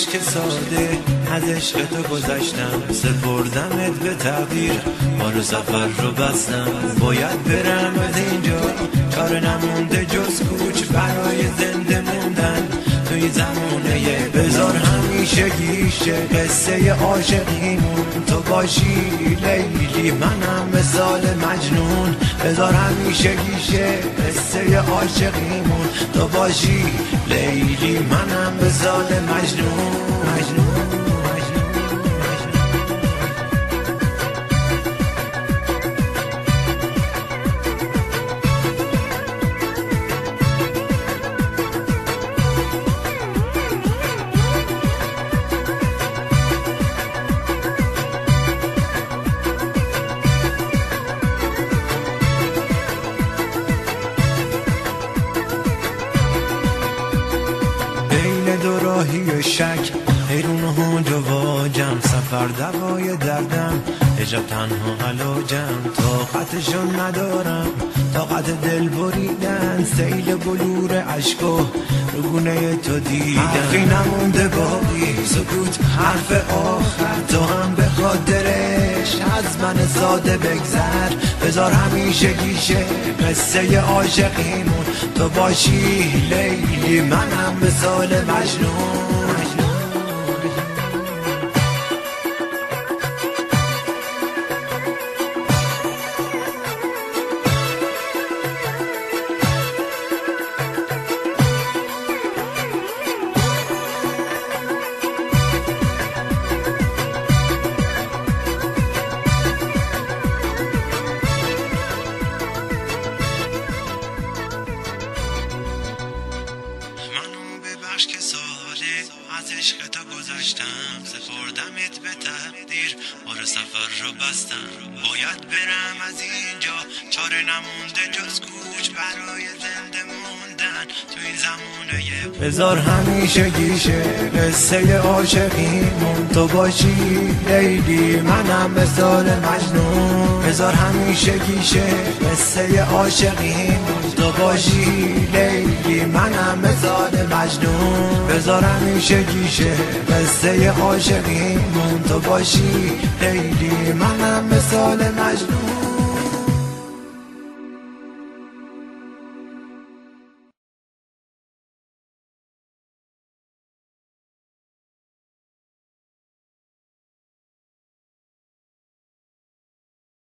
اشک ساده از عشق تو گذشتم، سپردمت به تقدیر، ما رو سفر رو بستم. باید برم از اینجا، چاره نمونده جز کوچ برای زنده موندن توی زمونه. بذار همیشه گیشه قصه عاشقیمون تو باشی لیلی، منم مثال مجنون. بذار همیشه گیشه قصه عاشقیمون تو باشی لیلی، منم مثال مجنون. دو راهی و شک حیرون و هنج و واجم، سفر دوای دردم حجاب تنها علاجم. طاقتشون ندارم طاقت دل بریدن، سیل بلور عشق و رگونه تو دیدن. حرفی نمونده باقی سکوت حرف آخر، تو هم به خاطرش از من ساده بگذر. بذار همیشه گیشه قصه عاشقیمون تو باشی لیلی، منم مثال مجنون. که ساله از عشق تو گذشتم، سپردمت به تقدیر، بار سفر رو بستم. باید برم از اینجا، چاره نمونده جز کوچ برای زنده موندن تو این زمونه. بذار همیشه گیشه قصه عاشقیمون تو باشی لیلی، منم مثال مجنون. بذار همیشه گیشه قصه عاشقیمون تو باشی لیلی، منم مثال مجنون. بذار همیشه گیشه قصه عاشقیمون تو باشی لیلی، منم مثال مجنون.